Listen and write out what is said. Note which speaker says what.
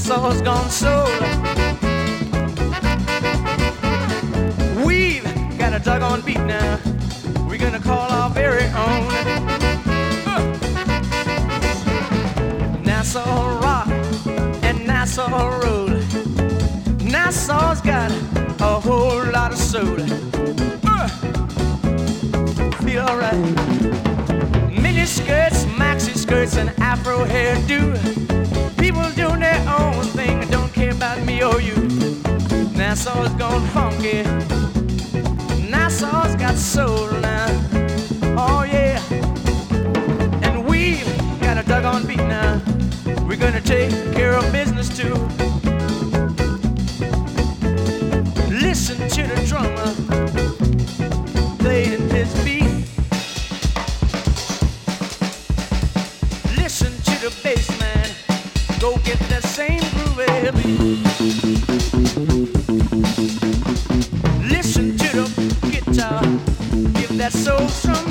Speaker 1: Nassau's gone soul. We've got a doggone beat now. We're gonna call our very own Nassau Rock and Nassau Road. Nassau's got a whole lot of soul. Feel alright. Mini skirts, maxi skirts, and afro hairdo. People doing their own thing, don't care about me or you. Nassau's gone funky. Nassau's got soul now. Oh yeah. And we've got a doggone beat now. We're gonna take care of business too. Listen to the drummer playing his beat. Listen to the bass man, go get that same groovy beat. Listen to the guitar, give that soul some